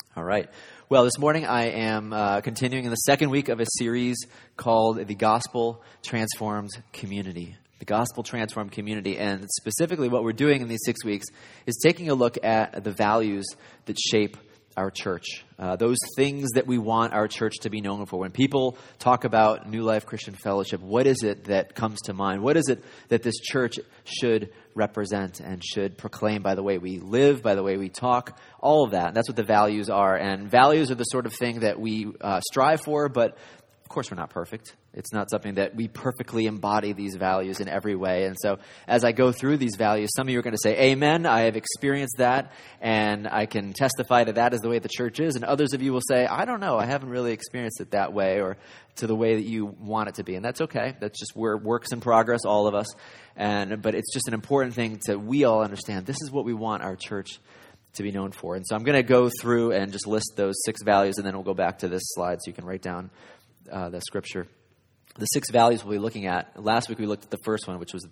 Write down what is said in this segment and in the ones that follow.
All right. Well, this morning I am continuing in the second week of a series called The Gospel Transformed Community. The Gospel Transformed Community. And specifically what we're doing in these 6 weeks is taking a look at the values that shape our church. Those things that we want our church to be known for. When people talk about New Life Christian Fellowship, what is it that comes to mind? What is it that this church should represent and should proclaim by the way we live, by the way we talk, all of that. And that's what the values are. And values are the sort of thing that we strive for, but of course we're not perfect. It's not something that we perfectly embody these values in every way. And so as I go through these values, some of you are going to say, amen, I have experienced that, and I can testify to that as the way the church is. And others of you will say, I don't know, I haven't really experienced it that way or to the way that you want it to be. And that's okay. That's just we're works in progress, all of us. But it's just an important thing that we all understand. This is what we want our church to be known for. And so I'm going to go through and just list those 6 values, and then we'll go back to this slide so you can write down the scripture. The 6 values we'll be looking at. Last week we looked at the first one, which was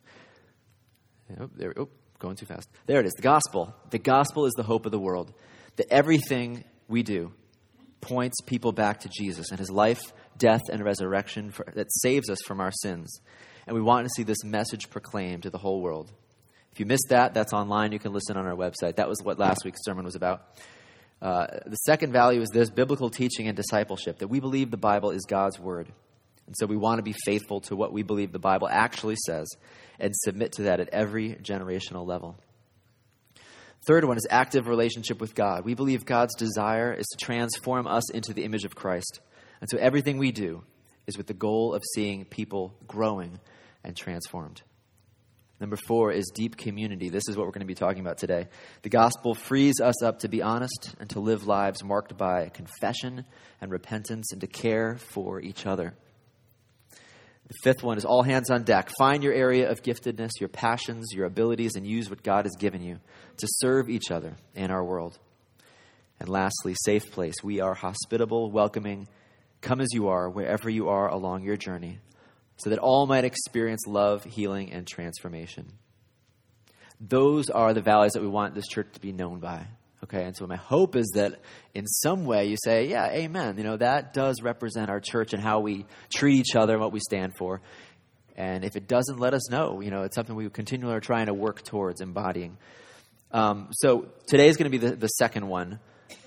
going too fast. There it is, the gospel. The gospel is the hope of the world. That everything we do points people back to Jesus and his life, death, and resurrection that saves us from our sins. And we want to see this message proclaimed to the whole world. If you missed that, that's online. You can listen on our website. That was what last week's sermon was about. The second value is this: biblical teaching and discipleship, that we believe the Bible is God's word. And so we want to be faithful to what we believe the Bible actually says and submit to that at every generational level. Third one is active relationship with God. We believe God's desire is to transform us into the image of Christ. And so everything we do is with the goal of seeing people growing and transformed. Number 4 is deep community. This is what we're going to be talking about today. The gospel frees us up to be honest and to live lives marked by confession and repentance and to care for each other. The 5th one is all hands on deck. Find your area of giftedness, your passions, your abilities, and use what God has given you to serve each other in our world. And lastly, safe place. We are hospitable, welcoming. Come as you are, wherever you are along your journey, so that all might experience love, healing, and transformation. Those are the values that we want this church to be known by. Okay, and so my hope is that in some way you say, yeah, amen. That does represent our church and how we treat each other and what we stand for. And if it doesn't, let us know. It's something we continually are trying to work towards embodying. So today is going to be the second one.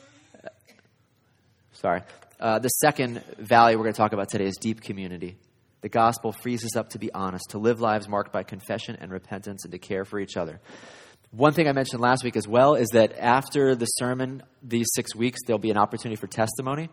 The second value we're going to talk about today is deep community. The gospel frees us up to be honest, to live lives marked by confession and repentance, and to care for each other. One thing I mentioned last week as well is that after the sermon, these 6 weeks, there'll be an opportunity for testimony.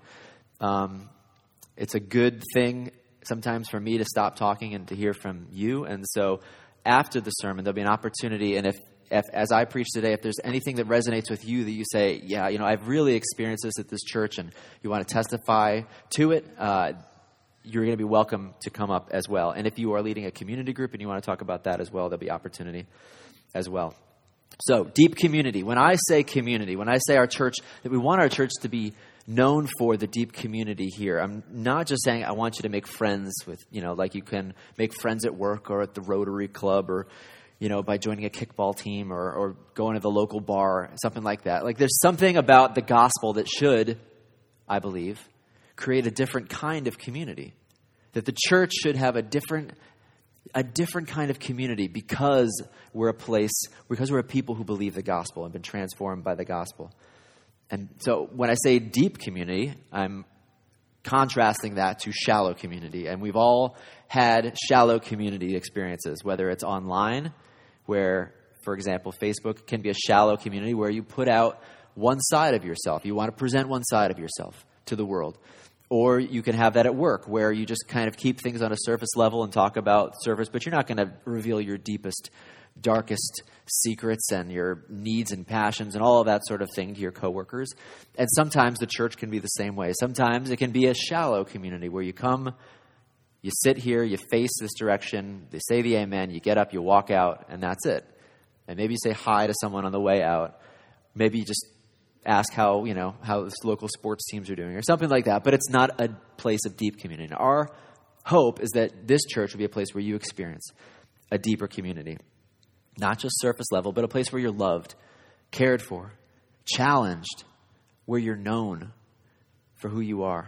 It's a good thing sometimes for me to stop talking and to hear from you. And so after the sermon, there'll be an opportunity. And if as I preach today, if there's anything that resonates with you that you say, yeah, I've really experienced this at this church and you want to testify to it, you're going to be welcome to come up as well. And if you are leading a community group and you want to talk about that as well, there'll be opportunity as well. So, deep community. When I say community, when I say our church, that we want our church to be known for the deep community here, I'm not just saying I want you to make friends with, like you can make friends at work or at the Rotary Club or, by joining a kickball team or going to the local bar, something like that. Like there's something about the gospel that should, I believe, create a different kind of community. That the church should have a different kind of community because we're a people who believe the gospel and been transformed by the gospel. And so when I say deep community, I'm contrasting that to shallow community. And we've all had shallow community experiences, whether it's online, where, for example, Facebook can be a shallow community where you put out one side of yourself. You want to present one side of yourself to the world. Or you can have that at work where you just kind of keep things on a surface level and talk about surface, but you're not going to reveal your deepest, darkest secrets and your needs and passions and all of that sort of thing to your coworkers. And sometimes the church can be the same way. Sometimes it can be a shallow community where you come, you sit here, you face this direction, they say the amen, you get up, you walk out, and that's it. And maybe you say hi to someone on the way out. Maybe you just ask how local sports teams are doing or something like that. But it's not a place of deep community. And our hope is that this church will be a place where you experience a deeper community. Not just surface level, but a place where you're loved, cared for, challenged, where you're known for who you are.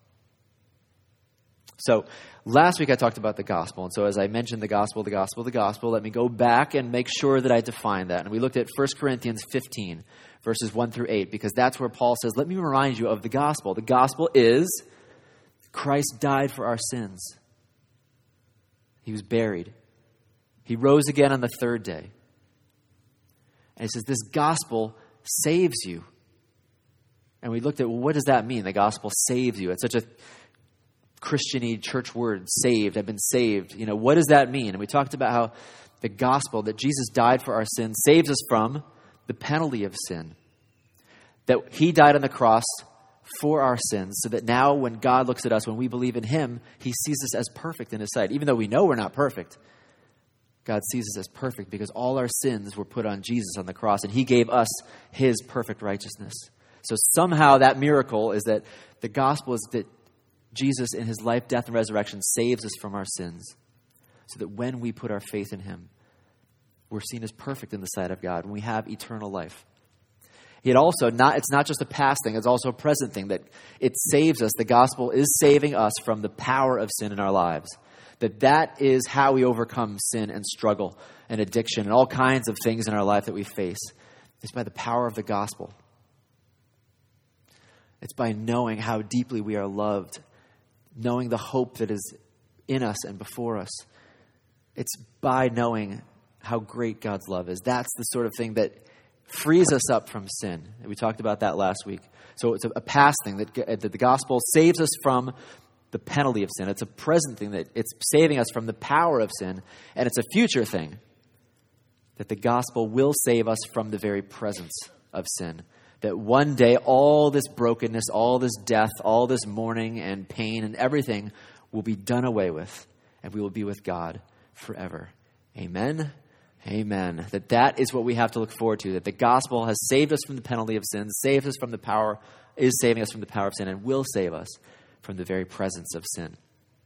So last week I talked about the gospel. And so as I mentioned the gospel, let me go back and make sure that I define that. And we looked at 1 Corinthians 15, verses 1 through 8, because that's where Paul says, let me remind you of the gospel. The gospel is Christ died for our sins. He was buried. He rose again on the third day. And he says, this gospel saves you. And we looked at, well, what does that mean? The gospel saves you. It's such a Christian-y church word, saved. I've been saved. What does that mean? And we talked about how the gospel, that Jesus died for our sins, saves us from the penalty of sin. That he died on the cross for our sins, so that now when God looks at us, when we believe in him, he sees us as perfect in his sight. Even though we know we're not perfect, God sees us as perfect because all our sins were put on Jesus on the cross, and he gave us his perfect righteousness. So somehow that miracle is that the gospel is that Jesus in his life, death, and resurrection saves us from our sins, so that when we put our faith in him, we're seen as perfect in the sight of God, and we have eternal life. It's not just a past thing, it's also a present thing, that it saves us. The gospel is saving us from the power of sin in our lives. That is how we overcome sin and struggle and addiction and all kinds of things in our life that we face. It's by the power of the gospel. It's by knowing how deeply we are loved, knowing the hope that is in us and before us. It's by knowing how great God's love is. That's the sort of thing that frees us up from sin. And we talked about that last week. So it's a past thing that the gospel saves us from the penalty of sin. It's a present thing that it's saving us from the power of sin. And it's a future thing that the gospel will save us from the very presence of sin. That one day all this brokenness, all this death, all this mourning and pain and everything will be done away with, and we will be with God forever. Amen. Amen. That is what we have to look forward to, that the gospel has saved us from the penalty of sin, saved us from the power, is saving us from the power of sin, and will save us from the very presence of sin.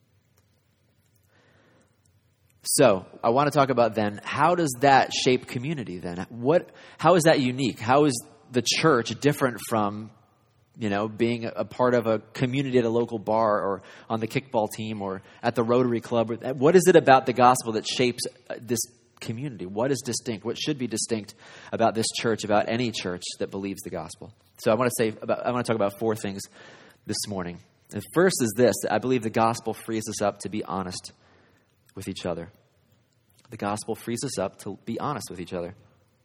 So I want to talk about then, how does that shape community then? How is that unique? How is the church different from, being a part of a community at a local bar or on the kickball team or at the Rotary Club? What is it about the gospel that shapes this community? What is distinct? What should be distinct about this church, about any church that believes the gospel? So I want to talk about four things this morning. The first is this: I believe the gospel frees us up to be honest with each other. The gospel frees us up to be honest with each other.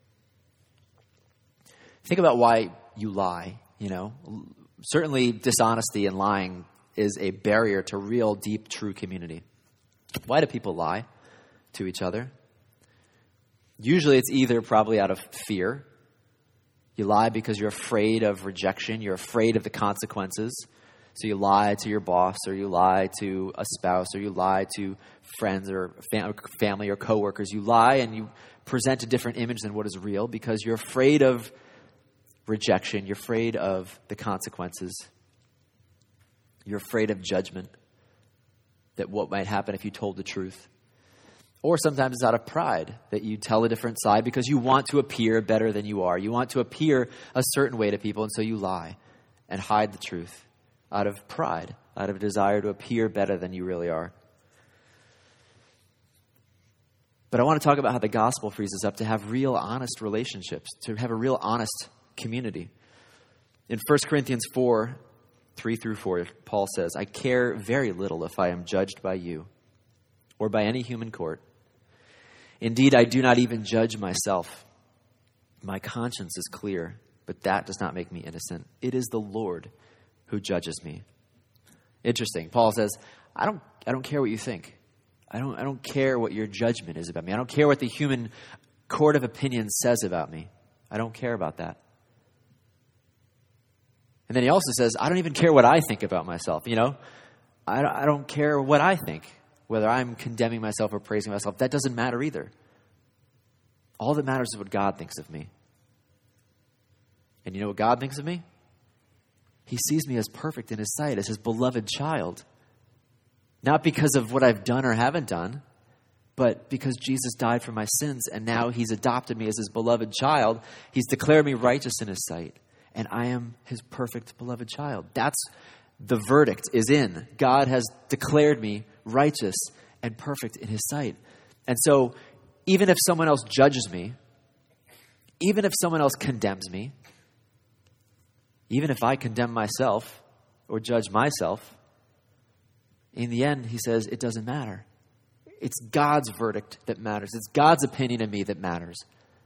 Think about why you lie. Certainly dishonesty and lying is a barrier to real, deep, true community. Why do people lie to each other? Usually it's either probably out of fear. You lie because you're afraid of rejection. You're afraid of the consequences. So you lie to your boss, or you lie to a spouse, or you lie to friends or family or coworkers. You lie and you present a different image than what is real because you're afraid of rejection. You're afraid of the consequences. You're afraid of judgment, that what might happen if you told the truth. Or sometimes it's out of pride that you tell a different side because you want to appear better than you are. You want to appear a certain way to people, and so you lie and hide the truth out of pride, out of a desire to appear better than you really are. But I want to talk about how the gospel frees us up to have real, honest relationships, to have a real, honest community. In 1 Corinthians 4, 3 through 4, Paul says, I care very little if I am judged by you or by any human court. Indeed, I do not even judge myself. My conscience is clear, but that does not make me innocent. It is the Lord who judges me. Interesting. Paul says, I don't care what you think. I don't care what your judgment is about me. I don't care what the human court of opinion says about me. I don't care about that. And then he also says, I don't even care what I think about myself. I don't care what I think, whether I'm condemning myself or praising myself. That doesn't matter either. All that matters is what God thinks of me. And you know what God thinks of me? He sees me as perfect in his sight, as his beloved child. Not because of what I've done or haven't done, but because Jesus died for my sins, and now he's adopted me as his beloved child. He's declared me righteous in his sight. and I am his perfect, beloved child. That's the verdict is in. God has declared me righteous and perfect in his sight. And so even if someone else judges me, even if someone else condemns me, even if I condemn myself or judge myself, in the end, he says, it doesn't matter. It's God's verdict that matters. It's God's opinion of me that matters.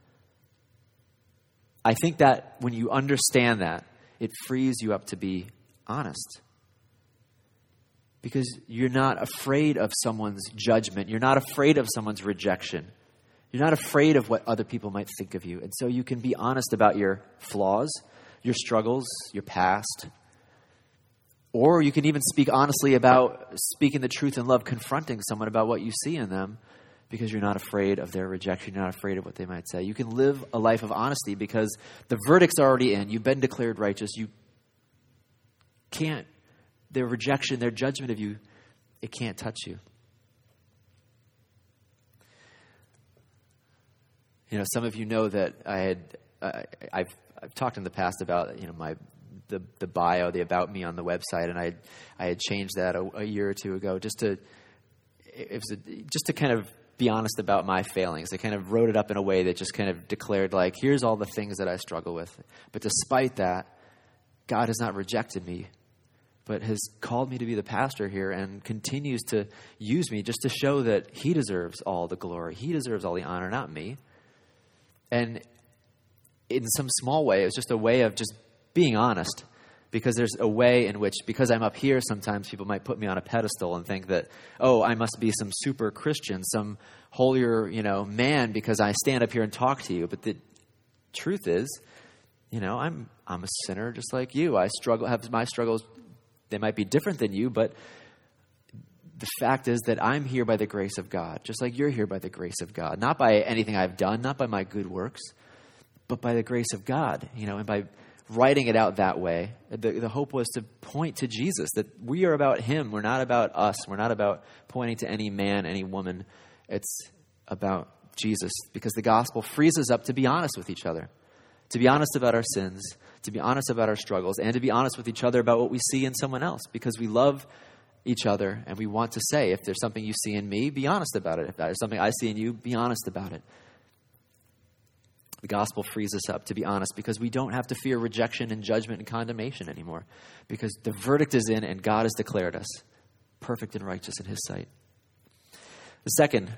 I think that when you understand that, it frees you up to be honest. Because you're not afraid of someone's judgment. You're not afraid of someone's rejection. You're not afraid of what other people might think of you. And so you can be honest about your flaws, your struggles, your past. Or you can even speak honestly about speaking the truth in love, confronting someone about what you see in them, because you're not afraid of their rejection. You're not afraid of what they might say. You can live a life of honesty because the verdict's already in. You've been declared righteous. You can't, their rejection, their judgment of you, it can't touch you. You know, some of you know that I've talked in the past about, the bio, the about me on the website, and I had changed that a year or two ago just to kind of be honest about my failings. I kind of wrote it up in a way that just kind of declared, like, here's all the things that I struggle with. But despite that, God has not rejected me, but has called me to be the pastor here and continues to use me just to show that he deserves all the glory. He deserves all the honor, not me. And in some small way, it was just a way of just being honest, because there's a way in which, because I'm up here, sometimes people might put me on a pedestal and think that, oh, I must be some super Christian, some holier, man, because I stand up here and talk to you. But the truth is, I'm a sinner just like you. I have my struggles. They might be different than you, but the fact is that I'm here by the grace of God, just like you're here by the grace of God, not by anything I've done, not by my good works, but by the grace of God, and by writing it out that way. The hope was to point to Jesus, that we are about him. We're not about us. We're not about pointing to any man, any woman. It's about Jesus, because the gospel frees us up to be honest with each other, to be honest about our sins, to be honest about our struggles, and to be honest with each other about what we see in someone else, because we love each other and we want to say, if there's something you see in me, be honest about it. If there's something I see in you, be honest about it. The gospel frees us up to be honest, because we don't have to fear rejection and judgment and condemnation anymore, because the verdict is in and God has declared us perfect and righteous in his sight. The second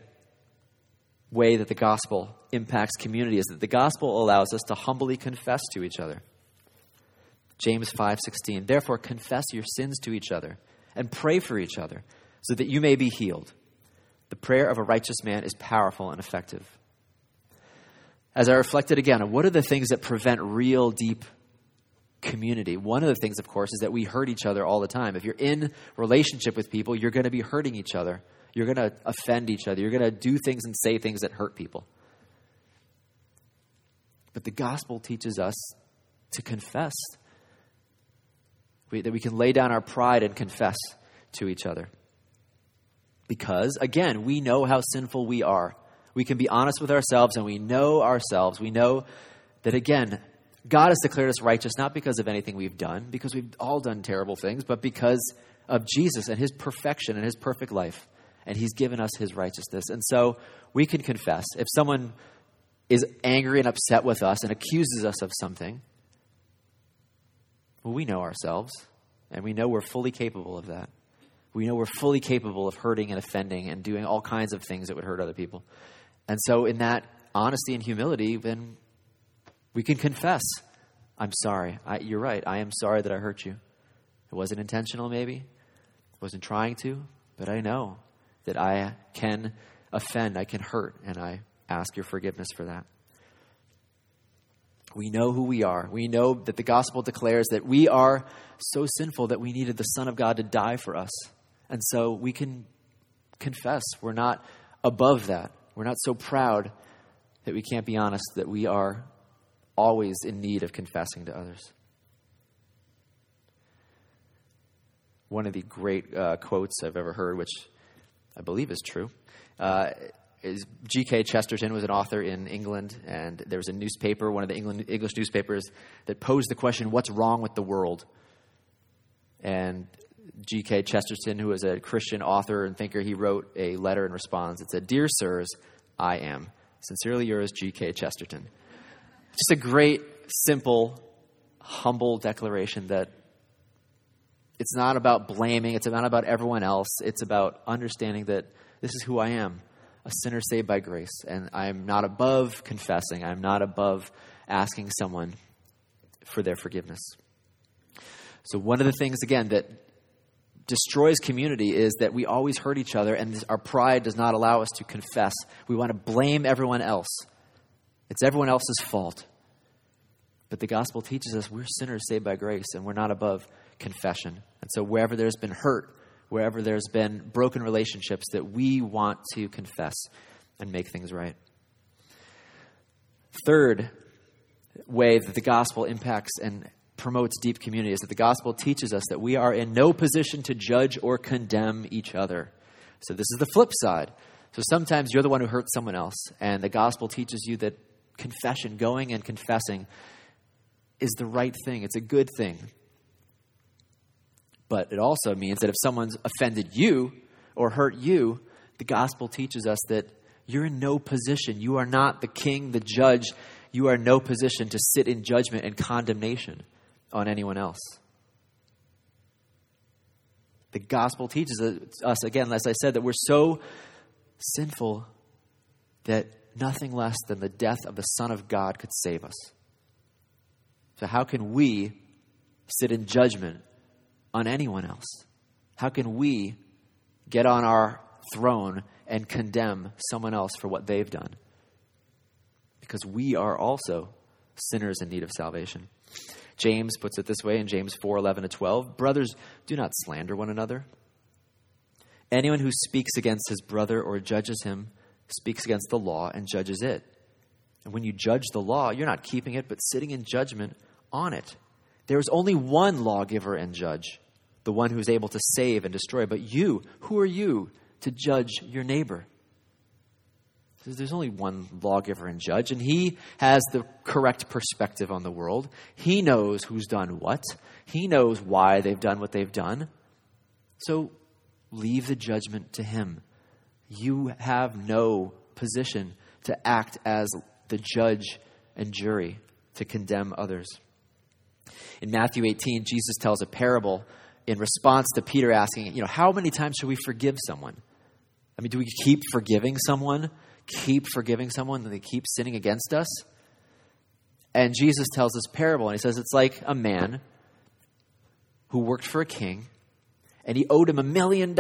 way that the gospel impacts community is that the gospel allows us to humbly confess to each other. James 5:16, therefore confess your sins to each other and pray for each other so that you may be healed. The prayer of a righteous man is powerful and effective. As I reflected again on what are the things that prevent real deep community, one of the things, of course, is that we hurt each other all the time. If you're in relationship with people, you're going to be hurting each other. You're going to offend each other. You're going to do things and say things that hurt people. But the gospel teaches us to confess, that we can lay down our pride and confess to each other. Because, again, we know how sinful we are. We can be honest with ourselves, and we know ourselves. We know that, again, God has declared us righteous, not because of anything we've done, because we've all done terrible things, but because of Jesus and his perfection and his perfect life. And he's given us his righteousness. And so we can confess. If someone is angry and upset with us and accuses us of something, well, we know ourselves, and we know we're fully capable of that. We know we're fully capable of hurting and offending and doing all kinds of things that would hurt other people. And so in that honesty and humility, then we can confess, I'm sorry. You're right. I am sorry that I hurt you. It wasn't intentional, maybe. I wasn't trying to, but I know that I can offend, I can hurt, and I ask your forgiveness for that. We know who we are. We know that the gospel declares that we are so sinful that we needed the Son of God to die for us. And so we can confess. We're not above that. We're not so proud that we can't be honest, that we are always in need of confessing to others. One of the great quotes I've ever heard, which I believe is true, G.K. Chesterton was an author in England, and there was a newspaper, one of the English newspapers, that posed the question, what's wrong with the world? And G.K. Chesterton, who was a Christian author and thinker, he wrote a letter in response. It said, "Dear sirs, I am. Sincerely yours, G.K. Chesterton." Just a great, simple, humble declaration that it's not about blaming. It's not about everyone else. It's about understanding that this is who I am, a sinner saved by grace. And I'm not above confessing. I'm not above asking someone for their forgiveness. So one of the things, again, that destroys community is that we always hurt each other, and our pride does not allow us to confess. We want to blame everyone else. It's everyone else's fault. But the gospel teaches us we're sinners saved by grace, and we're not above confession. And so wherever there's been hurt, wherever there's been broken relationships, that we want to confess and make things right. Third way that the gospel impacts and promotes deep community is that the gospel teaches us that we are in no position to judge or condemn each other. So this is the flip side. So sometimes you're the one who hurts someone else, and the gospel teaches you that confession, going and confessing, is the right thing. It's a good thing. But it also means that if someone's offended you or hurt you, the gospel teaches us that you're in no position. You are not the king, the judge. You are in no position to sit in judgment and condemnation on anyone else. The gospel teaches us, again, as I said, that we're so sinful that nothing less than the death of the Son of God could save us. So how can we sit in judgment on anyone else? How can we get on our throne and condemn someone else for what they've done? Because we are also sinners in need of salvation. James puts it this way in James 4:11-12. Brothers, do not slander one another. Anyone who speaks against his brother or judges him speaks against the law and judges it. And when you judge the law, you're not keeping it, but sitting in judgment on it. There is only one lawgiver and judge, the one who is able to save and destroy. But you, who are you to judge your neighbor? There's only one lawgiver and judge, and he has the correct perspective on the world. He knows who's done what. He knows why they've done what they've done. So leave the judgment to him. You have no position to act as the judge and jury to condemn others. In Matthew 18, Jesus tells a parable in response to Peter asking, how many times should we forgive someone? I mean, do we keep forgiving someone? Keep forgiving someone and they keep sinning against us? And Jesus tells this parable, and he says it's like a man who worked for a king, and he owed him $1 million.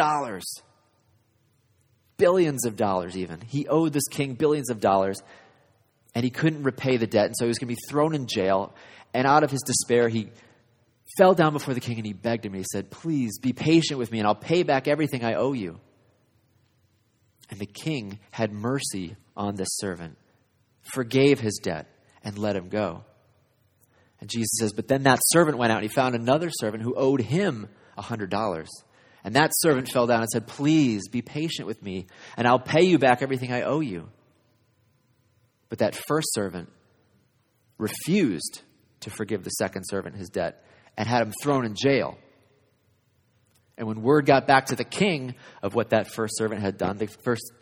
Billions of dollars even. He owed this king billions of dollars, and he couldn't repay the debt, and so he was going to be thrown in jail. And out of his despair, he fell down before the king, and he begged him, and he said, "Please be patient with me, and I'll pay back everything I owe you." And the king had mercy on this servant, forgave his debt, and let him go. And Jesus says, but then that servant went out and he found another servant who owed him $100. And that servant fell down and said, "Please be patient with me, and I'll pay you back everything I owe you." But that first servant refused to forgive the second servant his debt and had him thrown in jail. And when word got back to the king of what that first servant had done, the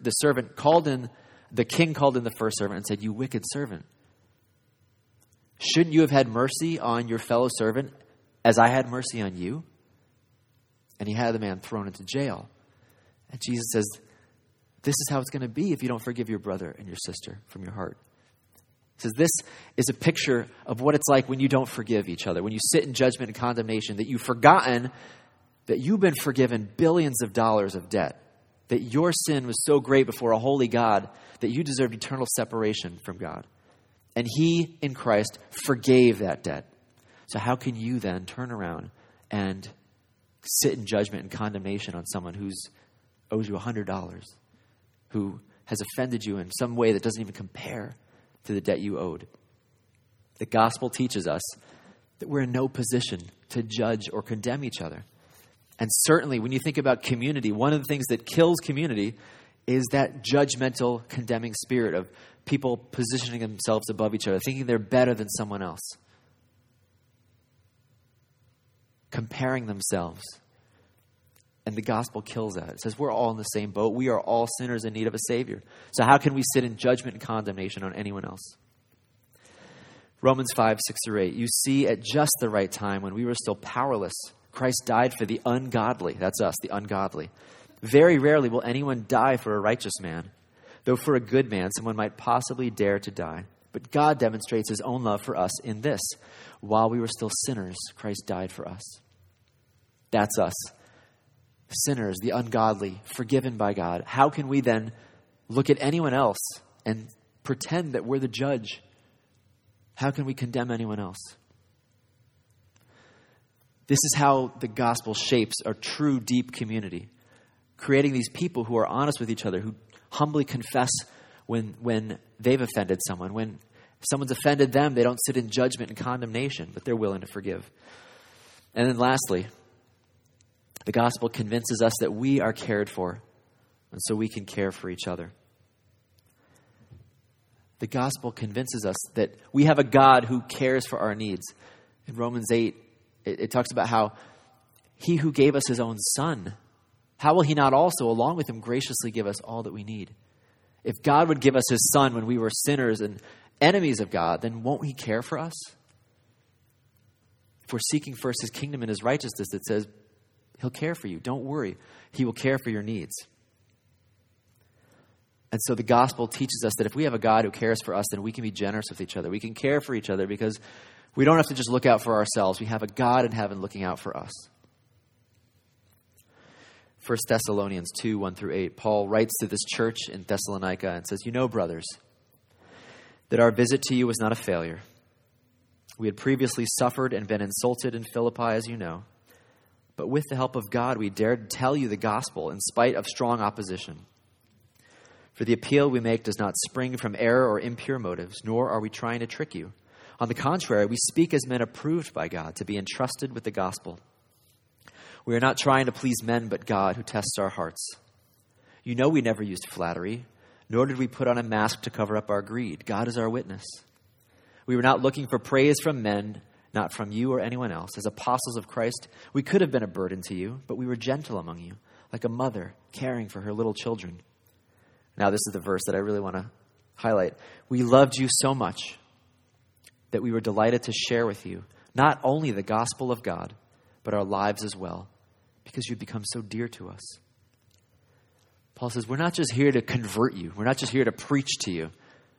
king called in the first servant and said, "You wicked servant, shouldn't you have had mercy on your fellow servant as I had mercy on you?" And he had the man thrown into jail. And Jesus says, this is how it's going to be if you don't forgive your brother and your sister from your heart. He says this is a picture of what it's like when you don't forgive each other, when you sit in judgment and condemnation, that you've forgotten that you've been forgiven billions of dollars of debt, that your sin was so great before a holy God that you deserved eternal separation from God. And he, in Christ, forgave that debt. So how can you then turn around and sit in judgment and condemnation on someone who owes you $100, who has offended you in some way that doesn't even compare to the debt you owed? The gospel teaches us that we're in no position to judge or condemn each other. And certainly when you think about community, one of the things that kills community is that judgmental, condemning spirit of people positioning themselves above each other, thinking they're better than someone else, comparing themselves. And the gospel kills that. It says we're all in the same boat. We are all sinners in need of a Savior. So how can we sit in judgment and condemnation on anyone else? Romans 5:6-8. You see, at just the right time, when we were still powerless, Christ died for the ungodly. That's us, the ungodly. Very rarely will anyone die for a righteous man, though for a good man someone might possibly dare to die. But God demonstrates his own love for us in this: while we were still sinners, Christ died for us. That's us. Sinners, the ungodly, forgiven by God. How can we then look at anyone else and pretend that we're the judge? How can we condemn anyone else? This is how the gospel shapes a true, deep community, creating these people who are honest with each other, who humbly confess when they've offended someone. When someone's offended them, they don't sit in judgment and condemnation, but they're willing to forgive. And then lastly, the gospel convinces us that we are cared for, and so we can care for each other. The gospel convinces us that we have a God who cares for our needs. In Romans 8, it talks about how he who gave us his own son, how will he not also, along with him, graciously give us all that we need? If God would give us his son when we were sinners and enemies of God, then won't he care for us? If we're seeking first his kingdom and his righteousness, it says he'll care for you. Don't worry. He will care for your needs. And so the gospel teaches us that if we have a God who cares for us, then we can be generous with each other. We can care for each other because we don't have to just look out for ourselves. We have a God in heaven looking out for us. 1 Thessalonians 2:1-8, Paul writes to this church in Thessalonica and says, "You know, brothers, that our visit to you was not a failure. We had previously suffered and been insulted in Philippi, as you know. But with the help of God, we dared tell you the gospel in spite of strong opposition. For the appeal we make does not spring from error or impure motives, nor are we trying to trick you. On the contrary, we speak as men approved by God to be entrusted with the gospel. We are not trying to please men, but God who tests our hearts. You know we never used flattery, nor did we put on a mask to cover up our greed. God is our witness. We were not looking for praise from men, not from you or anyone else. As apostles of Christ, we could have been a burden to you, but we were gentle among you, like a mother caring for her little children." Now, this is the verse that I really want to highlight. "We loved you so much that we were delighted to share with you not only the gospel of God, but our lives as well, because you've become so dear to us." Paul says, we're not just here to convert you. We're not just here to preach to you.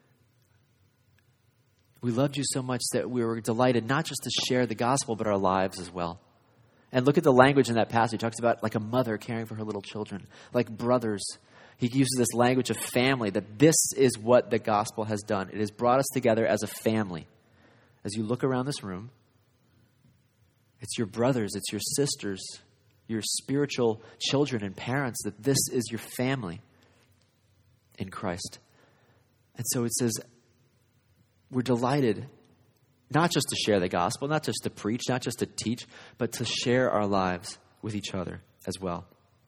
We loved you so much that we were delighted not just to share the gospel, but our lives as well. And look at the language in that passage. He talks about like a mother caring for her little children, like brothers. He uses this language of family, that this is what the gospel has done. It has brought us together as a family. As you look around this room, it's your brothers, it's your sisters, your spiritual children and parents, that this is your family in Christ. And so it says, we're delighted not just to share the gospel, not just to preach, not just to teach, but to share our lives with each other as well.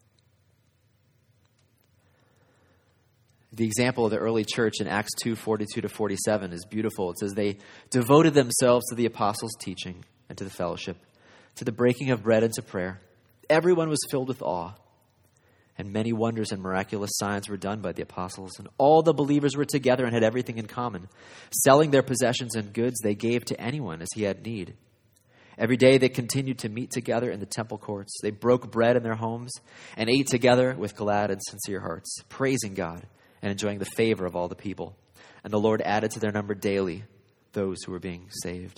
The example of the early church in Acts 2:42-47 is beautiful. It says they devoted themselves to the apostles' teaching and to the fellowship, to the breaking of bread and to prayer. Everyone was filled with awe, and many wonders and miraculous signs were done by the apostles. And all the believers were together and had everything in common. Selling their possessions and goods, they gave to anyone as he had need. Every day they continued to meet together in the temple courts. They broke bread in their homes and ate together with glad and sincere hearts, praising God and enjoying the favor of all the people. And the Lord added to their number daily those who were being saved.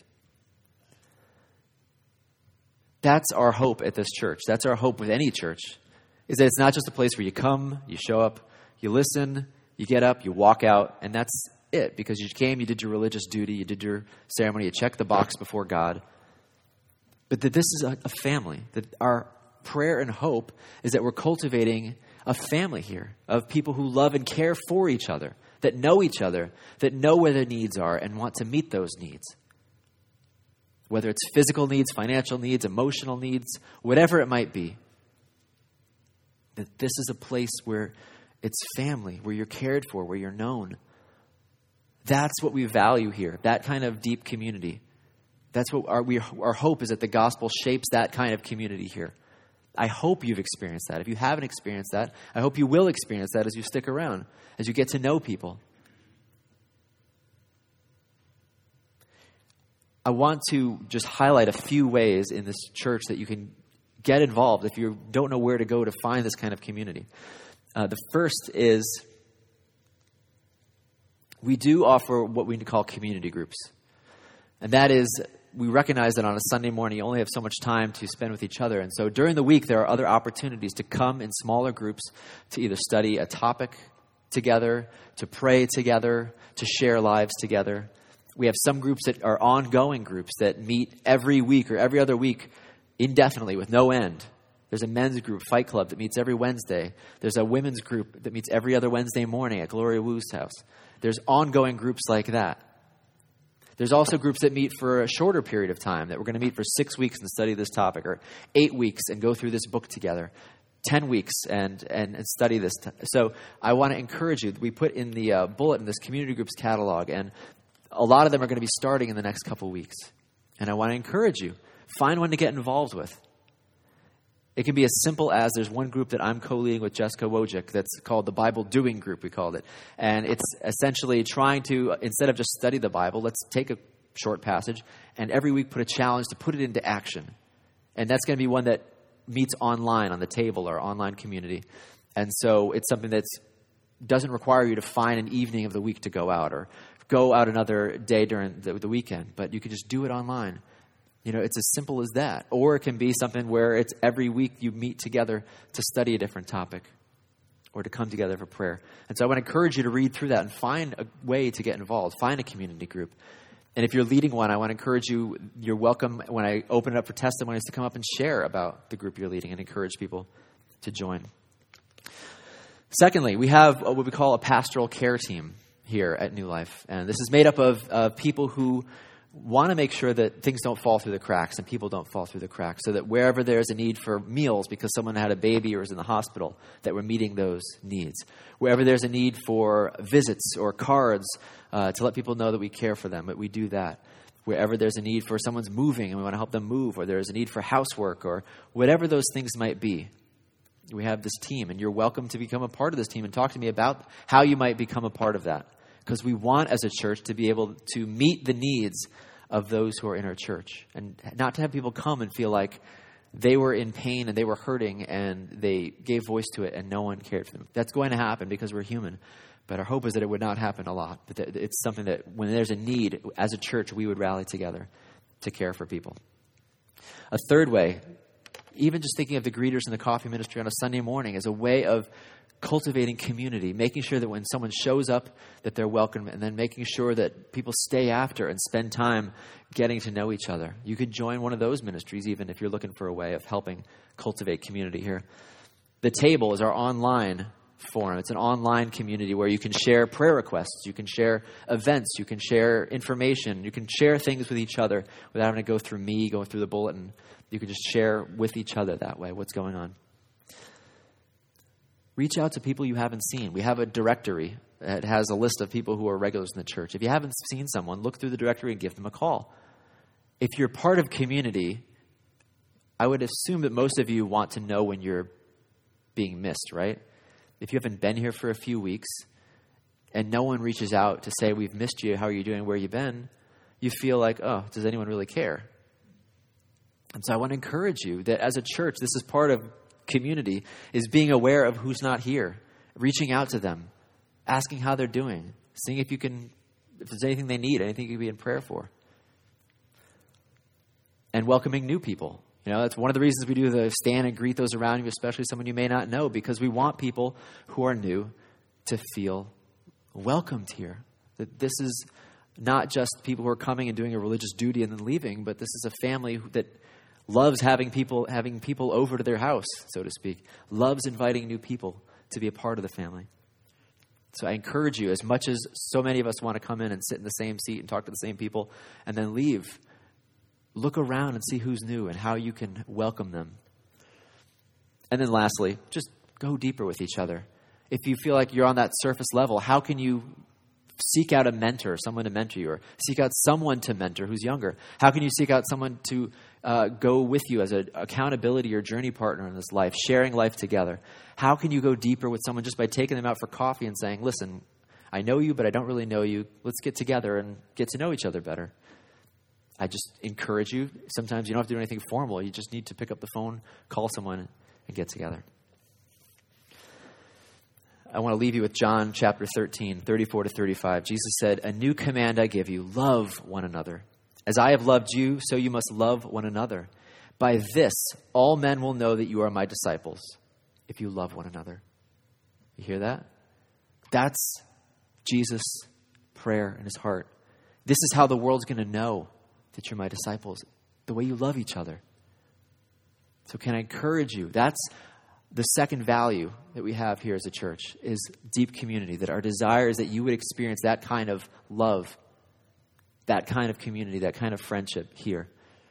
That's our hope at this church. That's our hope with any church, is that it's not just a place where you come, you show up, you listen, you get up, you walk out, and that's it. Because you came, you did your religious duty, you did your ceremony, you checked the box before God. But that this is a family. That our prayer and hope is that we're cultivating a family here of people who love and care for each other, that know each other, that know where their needs are and want to meet those needs. Whether it's physical needs, financial needs, emotional needs, whatever it might be. That this is a place where It's family, where you're cared for, where you're known. That's what we value here, that kind of deep community. That's what our hope is, that the gospel shapes that kind of community here. I hope you've experienced that. If you haven't experienced that, I hope you will experience that as you stick around, as you get to know people. I want to just highlight a few ways in this church that you can get involved if you don't know where to go to find this kind of community. The first is we do offer what we call community groups. And that is, we recognize that on a Sunday morning, you only have so much time to spend with each other. And so during the week, there are other opportunities to come in smaller groups to either study a topic together, to pray together, to share lives together. We have some groups that are ongoing groups that meet every week or every other week indefinitely with no end. There's a men's group, Fight Club, that meets every Wednesday. There's a women's group that meets every other Wednesday morning at Gloria Wu's house. There's ongoing groups like that. There's also groups that meet for a shorter period of time, that we're going to meet for 6 weeks and study this topic, or 8 weeks and go through this book together, 10 weeks and study this. So I want to encourage you. We put in the bulletin this community groups catalog, and a lot of them are going to be starting in the next couple weeks. And I want to encourage you, find one to get involved with. It can be as simple as, there's one group that I'm co-leading with Jessica Wojcik that's called the Bible Doing Group, we called it. And it's essentially trying to, instead of just study the Bible, let's take a short passage and every week put a challenge to put it into action. And that's going to be one that meets online on the table or online community. And so it's something that doesn't require you to find an evening of the week to go out or go out another day during the weekend, but you can just do it online. You know, it's as simple as that. Or it can be something where it's every week you meet together to study a different topic or to come together for prayer. And so I want to encourage you to read through that and find a way to get involved. Find a community group. And if you're leading one, I want to encourage you, you're welcome when I open it up for testimonies to come up and share about the group you're leading and encourage people to join. Secondly, we have what we call a pastoral care team here at New Life. And this is made up of people who want to make sure that things don't fall through the cracks and people don't fall through the cracks, so that wherever there's a need for meals because someone had a baby or is in the hospital, that we're meeting those needs. Wherever there's a need for visits or cards to let people know that we care for them, that we do that. Wherever there's a need for someone's moving and we want to help them move, or there's a need for housework or whatever those things might be, we have this team, and you're welcome to become a part of this team and talk to me about how you might become a part of that. Because we want, as a church, to be able to meet the needs of those who are in our church. And not to have people come and feel like they were in pain and they were hurting and they gave voice to it and no one cared for them. That's going to happen because we're human. But our hope is that it would not happen a lot. But that it's something that when there's a need, as a church, we would rally together to care for people. A third way, even just thinking of the greeters in the coffee ministry on a Sunday morning, is a way of cultivating community, making sure that when someone shows up that they're welcome, and then making sure that people stay after and spend time getting to know each other. You could join one of those ministries even if you're looking for a way of helping cultivate community here. The Table is our online forum. It's an online community where you can share prayer requests, you can share events, you can share information, you can share things with each other without having to go through me, going through the bulletin. You can just share with each other that way what's going on. Reach out to people you haven't seen. We have a directory that has a list of people who are regulars in the church. If you haven't seen someone, look through the directory and give them a call. If you're part of community, I would assume that most of you want to know when you're being missed, right? If you haven't been here for a few weeks and no one reaches out to say, we've missed you, how are you doing, where you been? You feel like, oh, does anyone really care? And so I want to encourage you that as a church, this is part of community, is being aware of who's not here, reaching out to them, asking how they're doing, seeing if there's anything they need, anything you can be in prayer for, and welcoming new people. You know, that's one of the reasons we do the stand and greet those around you, especially someone you may not know, because we want people who are new to feel welcomed here. That this is not just people who are coming and doing a religious duty and then leaving, but this is a family that loves having people over to their house, so to speak. Loves inviting new people to be a part of the family. So I encourage you, as much as so many of us want to come in and sit in the same seat and talk to the same people and then leave, look around and see who's new and how you can welcome them. And then lastly, just go deeper with each other. If you feel like you're on that surface level, how can you seek out a mentor, someone to mentor you, or seek out someone to mentor who's younger? How can you seek out someone to go with you as an accountability or journey partner in this life, sharing life together? How can you go deeper with someone just by taking them out for coffee and saying, listen, I know you, but I don't really know you. Let's get together and get to know each other better. I just encourage you. Sometimes you don't have to do anything formal. You just need to pick up the phone, call someone, and get together. I want to leave you with John chapter 13, 34 to 35. Jesus said, a new command I give you, love one another. As I have loved you, so you must love one another. By this, all men will know that you are my disciples, if you love one another. You hear that? That's Jesus' prayer in his heart. This is how the world's going to know that you're my disciples, the way you love each other. So can I encourage you? That's the second value that we have here as a church, is deep community, that our desire is that you would experience that kind of love, that kind of community, that kind of friendship here.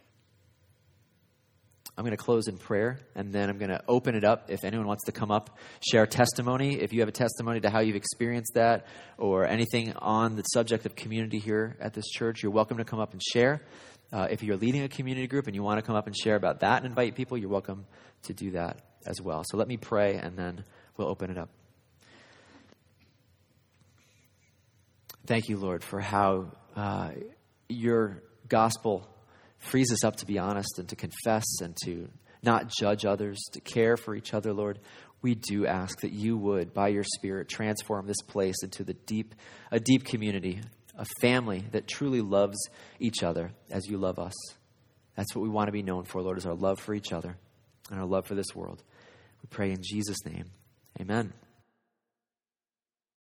I'm going to close in prayer, and then I'm going to open it up. If anyone wants to come up, share testimony. If you have a testimony to how you've experienced that or anything on the subject of community here at this church, you're welcome to come up and share. If you're leading a community group and you want to come up and share about that and invite people, you're welcome to do that as well. So let me pray, and then we'll open it up. Thank you, Lord, for how your gospel frees us up to be honest and to confess and to not judge others, to care for each other, Lord. We do ask that you would, by your Spirit, transform this place into a deep community, a family that truly loves each other as you love us. That's what we want to be known for, Lord, is our love for each other and our love for this world. We pray in Jesus' name. Amen.